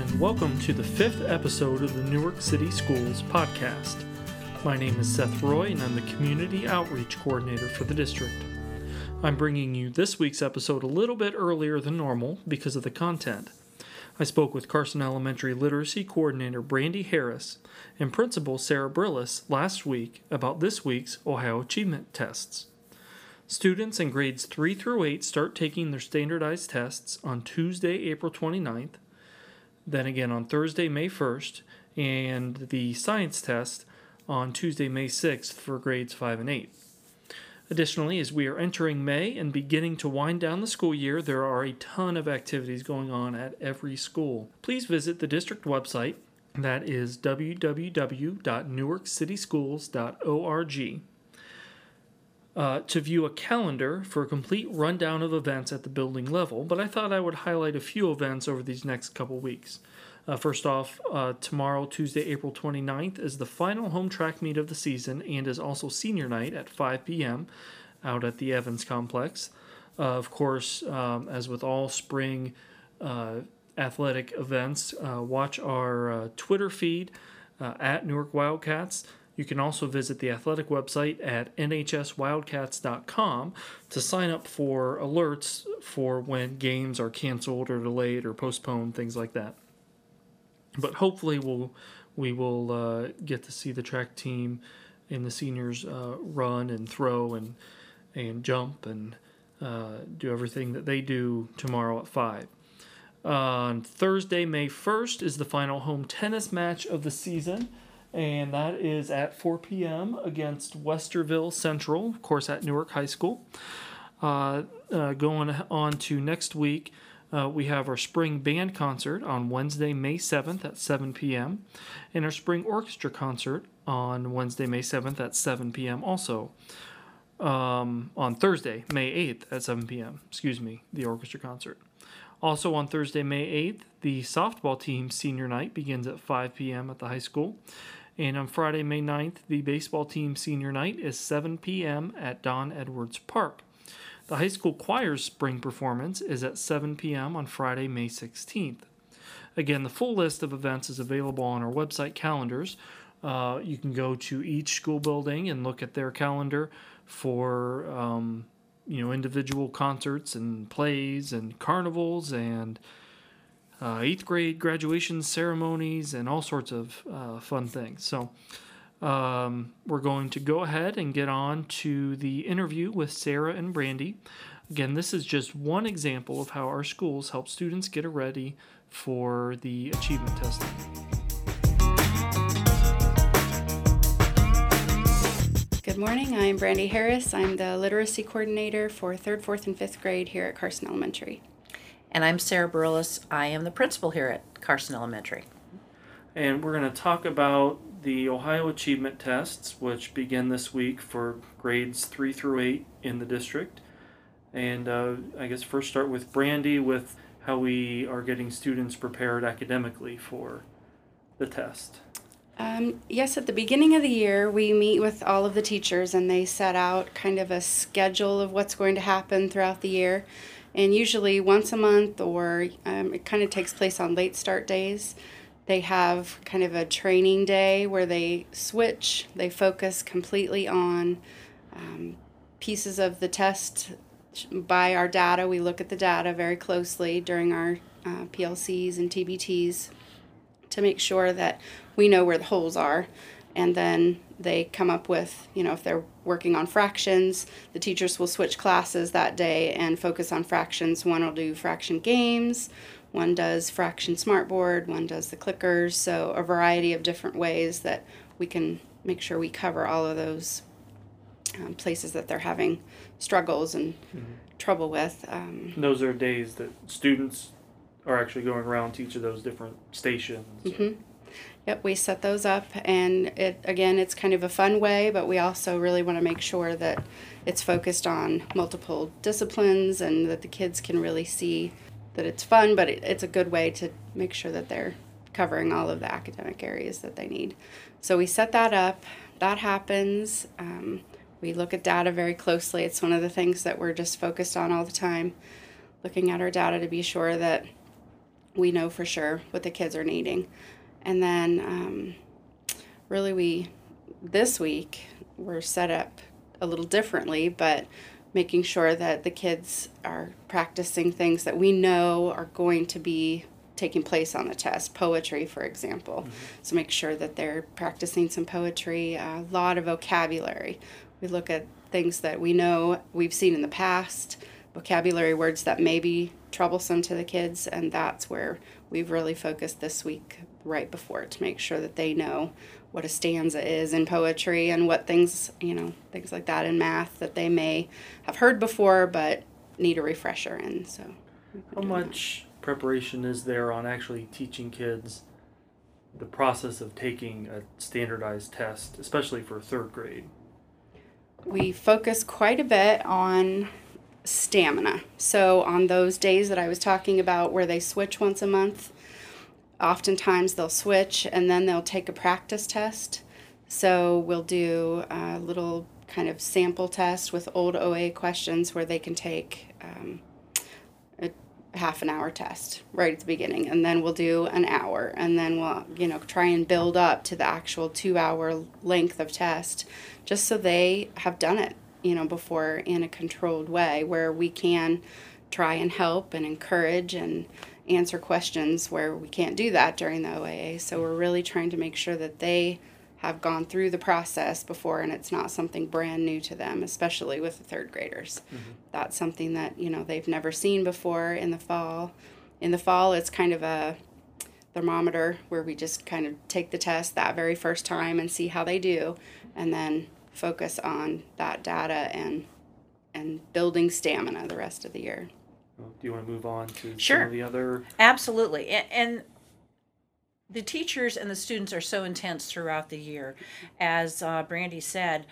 and welcome to the 5th episode of the Newark City Schools podcast. My name is Seth Roy, and I'm the Community Outreach Coordinator for the district. I'm bringing you this week's episode a little bit earlier than normal because of the content. I spoke with Carson Elementary Literacy Coordinator Brandy Harris and Principal Sarah Brillis last week about this week's Ohio Achievement Tests. Students in grades 3 through 8 start taking their standardized tests on Tuesday, April 29th, then again on Thursday, May 1st, and the science test on Tuesday, May 6th for grades 5 and 8. Additionally, as we are entering May and beginning to wind down the school year, there are a ton of activities going on at every school. Please visit the district website, that is www.newarkcityschools.org. To view a calendar for a complete rundown of events at the building level, but I thought I would highlight a few events over these next couple weeks. First off, tomorrow, Tuesday, April 29th, is the final home track meet of the season and is also senior night at 5 p.m. out at the Evans Complex. Of course, as with all spring athletic events, watch our Twitter feed at Newark Wildcats. You can also visit the athletic website at nhswildcats.com to sign up for alerts for when games are canceled or delayed or postponed, things like that. But hopefully we will get to see the track team and the seniors run and throw and jump and do everything that they do tomorrow at 5. On Thursday, May 1st, is the final home tennis match of the season. And that is at 4 p.m. against Westerville Central, of course, at Newark High School. Going on to next week, we have our spring band concert on Wednesday, May 7th at 7 p.m. and our spring orchestra concert on Wednesday, May 7th at 7 p.m. also. On Thursday, May 8th at 7 p.m. The orchestra concert. Also on Thursday, May 8th, the softball team senior night begins at 5 p.m. at the high school. And on Friday, May 9th, the baseball team senior night is 7 p.m. at Don Edwards Park. The high school choir's spring performance is at 7 p.m. on Friday, May 16th. Again, the full list of events is available on our website calendars. You can go to each school building and look at their calendar for individual concerts and plays and carnivals and 8th grade graduation ceremonies and all sorts of fun things. So we're going to go ahead and get on to the interview with Sarah and Brandy. Again, this is just one example of how our schools help students get ready for the achievement testing. Good morning, I'm Brandy Harris. I'm the Literacy Coordinator for 3rd, 4th, and 5th grade here at Carson Elementary. And I'm Sarah Brillis. I am the principal here at Carson Elementary. And we're going to talk about the Ohio Achievement Tests, which begin this week for grades 3 through 8 in the district. And I guess first start with Brandy with how we are getting students prepared academically for the test. Yes, at the beginning of the year, we meet with all of the teachers and they set out kind of a schedule of what's going to happen throughout the year. And usually once a month, or it kind of takes place on late start days, they have kind of a training day where they switch. They focus completely on pieces of the test by our data. We look at the data very closely during our PLCs and TBTs to make sure that we know where the holes are. And then they come up with, if they're working on fractions, the teachers will switch classes that day and focus on fractions. One will do fraction games, one does fraction smartboard, one does the clickers. So a variety of different ways that we can make sure we cover all of those places that they're having struggles and trouble with. Those are days that students are actually going around to each of those different stations. Mm-hmm. Yep, we set those up, and it's kind of a fun way, but we also really want to make sure that it's focused on multiple disciplines and that the kids can really see that it's fun, but it's a good way to make sure that they're covering all of the academic areas that they need. So we set that up. That happens. We look at data very closely. It's one of the things that we're just focused on all the time, looking at our data to be sure that we know for sure what the kids are needing. And then really this week we're set up a little differently, but making sure that the kids are practicing things that we know are going to be taking place on the test. Poetry, for example. Mm-hmm. So make sure that they're practicing some poetry, a lot of vocabulary. We look at things that we know we've seen in the past, vocabulary words that may be troublesome to the kids, and that's where we've really focused this week right before to make sure that they know what a stanza is in poetry and what things, things like that in math that they may have heard before but need a refresher in. So how much preparation is there on actually teaching kids the process of taking a standardized test, especially for third grade? We focus quite a bit on stamina. So on those days that I was talking about where they switch once a month, oftentimes they'll switch and then they'll take a practice test. So we'll do a little kind of sample test with old OA questions where they can take a half an hour test right at the beginning, and then we'll do an hour, and then we'll try and build up to the actual 2-hour length of test, just so they have done it before in a controlled way where we can try and help and encourage and answer questions where we can't do that during the OAA. So we're really trying to make sure that they have gone through the process before and it's not something brand new to them, especially with the third graders. Mm-hmm. That's something that they've never seen before in the fall. In the fall, it's kind of a thermometer where we just kind of take the test that very first time and see how they do, and then focus on that data and building stamina the rest of the year. Do you want to move on to Sure. some of the other? Absolutely. And the teachers and the students are so intense throughout the year. As Brandy said,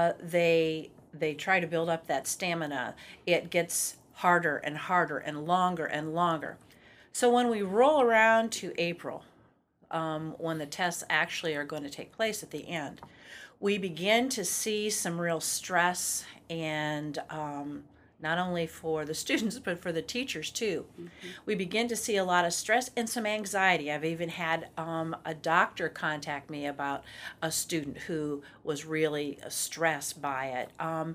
they try to build up that stamina. It gets harder and harder and longer. So when we roll around to April, when the tests actually are going to take place at the end, we begin to see some real stress, and not only for the students, but for the teachers too. Mm-hmm. We begin to see a lot of stress and some anxiety. I've even had a doctor contact me about a student who was really stressed by it.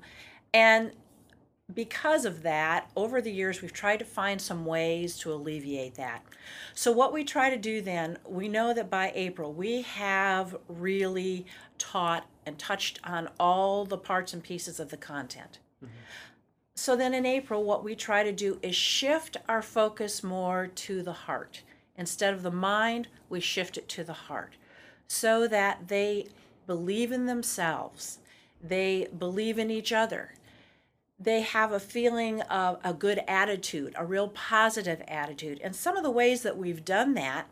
And because of that, over the years, we've tried to find some ways to alleviate that. So what we try to do then, we know that by April, we have really taught and touched on all the parts and pieces of the content. Mm-hmm. So then in April, what we try to do is shift our focus more to the heart. Instead of the mind, we shift it to the heart so that they believe in themselves. They believe in each other. They have a feeling of a good attitude, a real positive attitude. And some of the ways that we've done that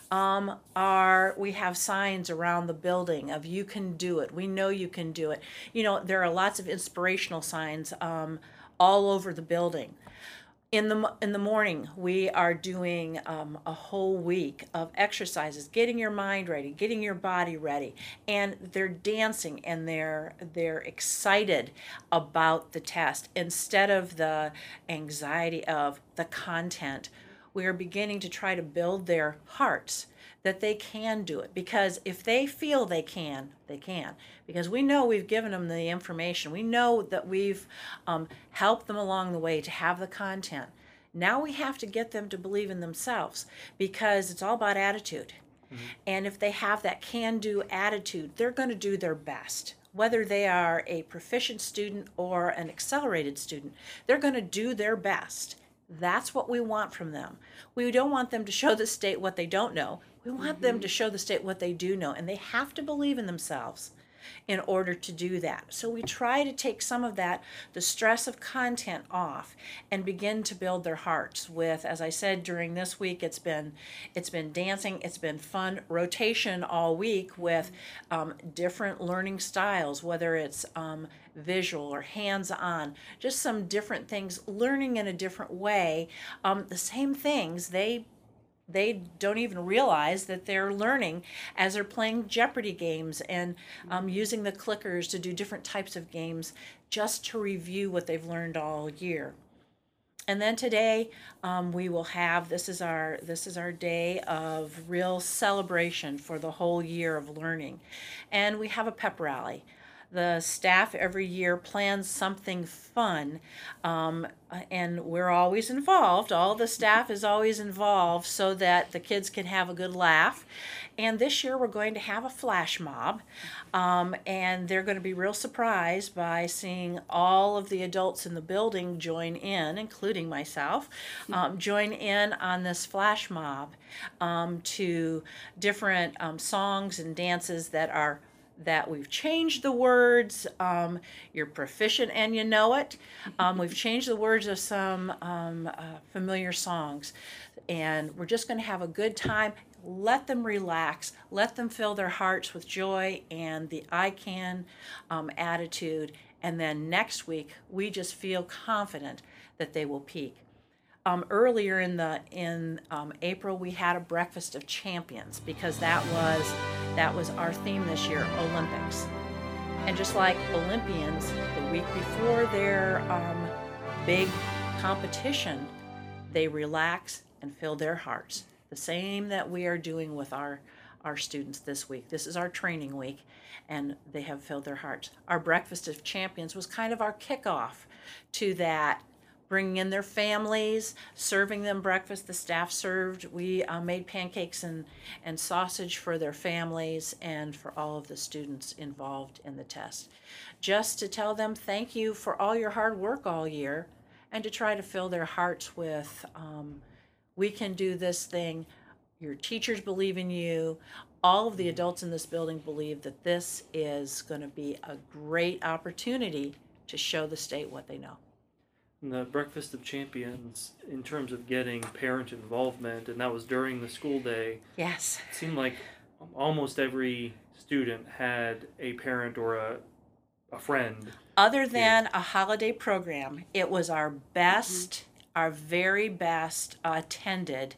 are we have signs around the building of "you can do it," "we know you can do it." There are lots of inspirational signs all over the building. In the morning, we are doing a whole week of exercises, getting your mind ready, getting your body ready, and they're dancing and they're excited about the test. Instead of the anxiety of the content, we are beginning to try to build their hearts that they can do it, because if they feel they can, they can. Because we know we've given them the information. We know that we've helped them along the way to have the content. Now we have to get them to believe in themselves, because it's all about attitude. Mm-hmm. And if they have that can-do attitude, they're going to do their best. Whether they are a proficient student or an accelerated student, they're going to do their best. That's what we want from them. We don't want them to show the state what they don't know. We want them to show the state what they do know, and they have to believe in themselves in order to do that. So we try to take some of that, the stress of content, off and begin to build their hearts with, as I said, during this week, it's been dancing, it's been fun, rotation all week with different learning styles, whether it's visual or hands-on, just some different things, learning in a different way. The same things they don't even realize that they're learning as they're playing Jeopardy games and using the clickers to do different types of games just to review what they've learned all year. And then today, we will have, this is our day of real celebration for the whole year of learning. And we have a pep rally. The staff every year plans something fun, and we're always involved. All the staff is always involved so that the kids can have a good laugh. And this year we're going to have a flash mob, and they're going to be real surprised by seeing all of the adults in the building join in, including myself, join in on this flash mob to different songs and dances that we've changed the words. You're proficient and you know it. We've changed the words of some familiar songs, and we're just going to have a good time. Let them relax. Let them fill their hearts with joy and the I can attitude. And then next week, we just feel confident that they will peak. Earlier in April, we had a breakfast of champions because that was our theme this year, Olympics. And just like Olympians, the week before their big competition, they relax and fill their hearts. The same that we are doing with our students this week. This is our training week, and they have filled their hearts. Our breakfast of champions was kind of our kickoff to that, bringing in their families, serving them breakfast. The staff served. We made pancakes and sausage for their families and for all of the students involved in the test. Just to tell them thank you for all your hard work all year, and to try to fill their hearts with, we can do this thing. Your teachers believe in you. All of the adults in this building believe that this is going to be a great opportunity to show the state what they know. The Breakfast of Champions, in terms of getting parent involvement, and that was during the school day. Yes. It seemed like almost every student had a parent or a friend. Other than a holiday program, it was our best, our very best attended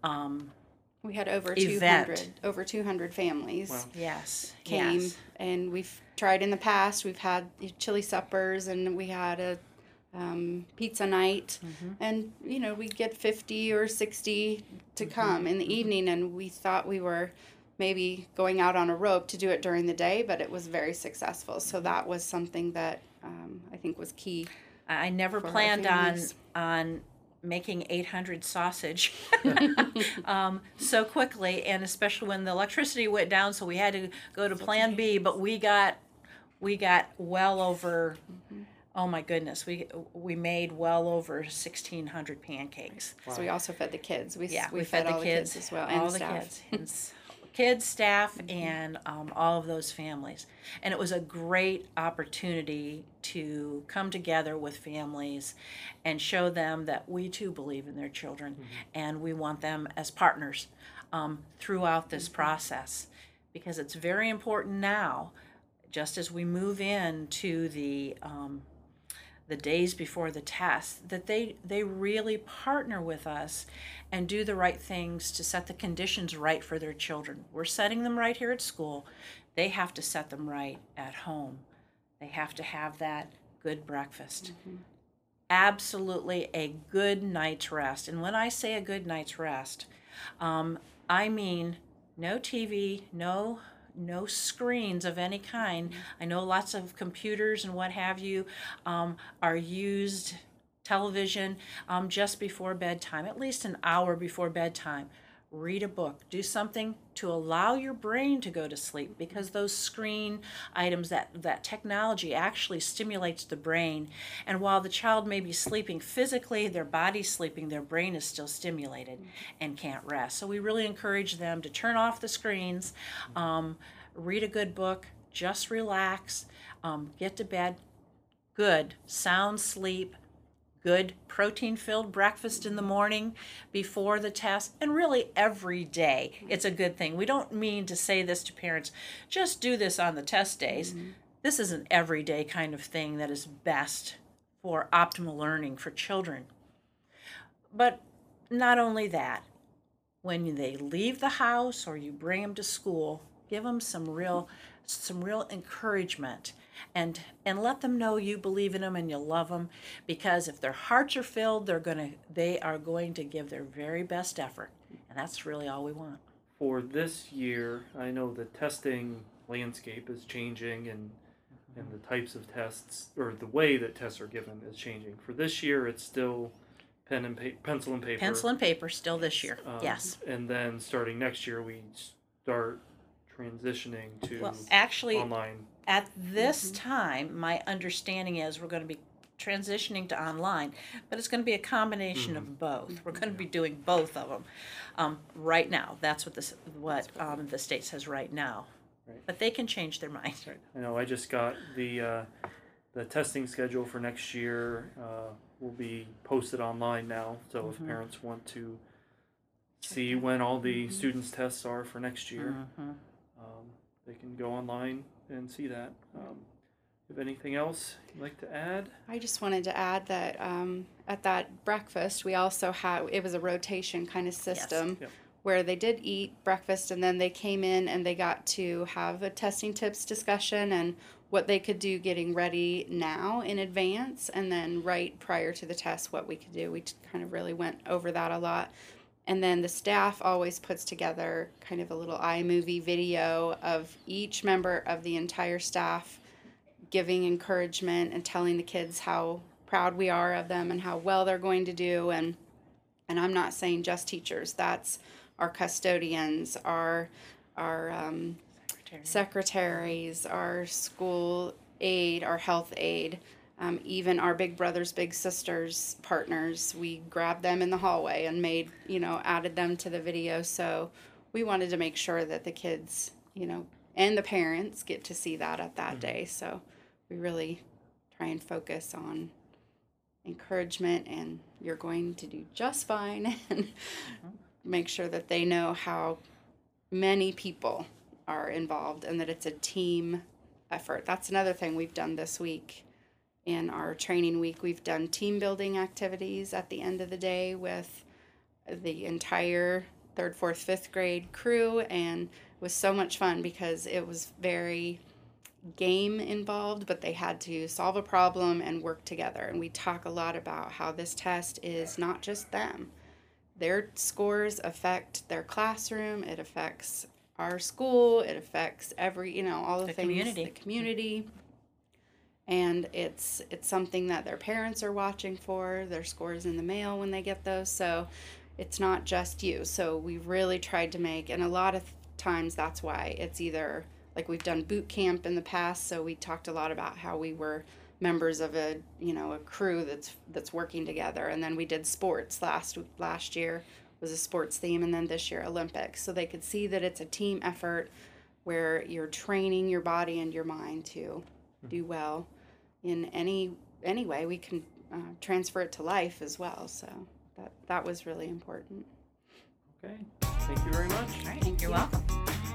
We had over event. 200 families. Wow. Yes. Came, yes. and we've tried in the past. We've had chili suppers, and we had a pizza night, and we get 50 or 60 to come in the evening, and we thought we were maybe going out on a rope to do it during the day, but it was very successful. So that was something that I think was key. I never for our planned families. on making 800 sausage so quickly, and especially when the electricity went down, so we had to go to Plan B. But we got well over. Oh my goodness, we made well over 1,600 pancakes. So we also fed the kids. We fed all the kids as well, all and the staff. kids, kids, staff, and all of those families. And it was a great opportunity to come together with families and show them that we too believe in their children, and we want them as partners throughout this process, because it's very important now, just as we move into the days before the test, that they really partner with us and do the right things to set the conditions right for their children. We're setting them right here at school. They have to set them right at home. They have to have that good breakfast. Absolutely a good night's rest. And when I say a good night's rest, I mean no TV, no screens of any kind. I know lots of computers and what have you are used, television, just before bedtime, at least an hour before bedtime. Read a book. Do something to allow your brain to go to sleep, because those screen items, that technology actually stimulates the brain. And while the child may be sleeping physically, their body's sleeping, their brain is still stimulated and can't rest. So we really encourage them to turn off the screens, read a good book, just relax, get to bed, good, sound sleep, good protein-filled breakfast in the morning before the test, and really every day it's a good thing. We don't mean to say this to parents, just do this on the test days. This is an everyday kind of thing that is best for optimal learning for children. But not only that, when they leave the house or you bring them to school, give them some real encouragement and let them know you believe in them and you love them, because if their hearts are filled, they are going to give their very best effort, and that's really all we want. For this year, I know the testing landscape is changing, and the types of tests, or the way that tests are given, is changing. For this year, it's still pencil and paper. Pencil and paper still this year, yes. And then starting next year, we start transitioning to actually, online. At this time, my understanding is we're going to be transitioning to online, but it's going to be a combination of both. We're going to be doing both of them right now. That's what the state says right now. Right. But they can change their mind. Right. I know. I just got the testing schedule for next year. Will be posted online now. So if parents want to see when all the students' tests are for next year, they can go online and see that. If anything else you'd like to add? I just wanted to add that at that breakfast, we also had, it was a rotation kind of system. Yes. Yep. Where they did eat breakfast and then they came in and they got to have a testing tips discussion and what they could do getting ready now in advance, and then right prior to the test what we could do. We kind of really went over that a lot. And then the staff always puts together kind of a little iMovie video of each member of the entire staff giving encouragement and telling the kids how proud we are of them and how well they're going to do. And I'm not saying just teachers. That's our custodians, our secretaries, our school aide, our health aide, even our big brothers, big sisters partners. We grabbed them in the hallway and added them to the video. So we wanted to make sure that the kids, and the parents get to see that at that day. So we really try and focus on encouragement and you're going to do just fine, and make sure that they know how many people are involved and that it's a team effort. That's another thing we've done this week. In our training week, we've done team building activities at the end of the day with the entire 3rd, 4th, 5th grade crew, and it was so much fun because it was very game involved, but they had to solve a problem and work together. And we talk a lot about how this test is not just them. Their scores affect their classroom, it affects our school, it affects all the things, community. The community. And it's something that their parents are watching for, their scores in the mail when they get those. So it's not just you. So we really tried to make, and a lot of times that's why it's either, like we've done boot camp in the past, so we talked a lot about how we were members of a crew that's working together. And then we did sports last year was a sports theme, and then this year Olympics, so they could see that it's a team effort where you're training your body and your mind to do well in any way. We can transfer it to life as well, so that was really important. Okay, thank you very much. All right, you're welcome.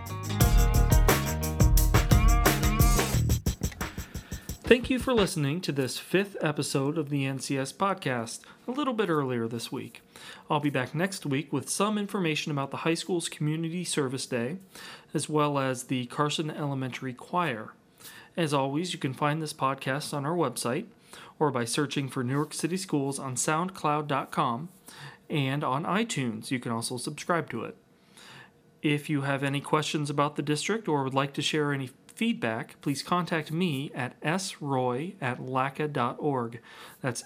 Thank you for listening to this 5th episode of the NCS podcast, a little bit earlier this week. I'll be back next week with some information about the high school's Community Service Day, as well as the Carson Elementary Choir. As always, you can find this podcast on our website, or by searching for New York City Schools on SoundCloud.com, and on iTunes. You can also subscribe to it. If you have any questions about the district or would like to share any feedback, please contact me at sroy@laca.org. That's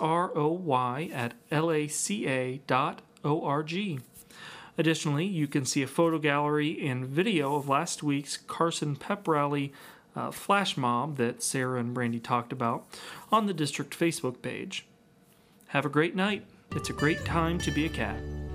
SROY@LACA.org. Additionally, you can see a photo gallery and video of last week's Carson Pep Rally flash mob that Sarah and Brandy talked about on the district Facebook page. Have a great night. It's a great time to be a cat.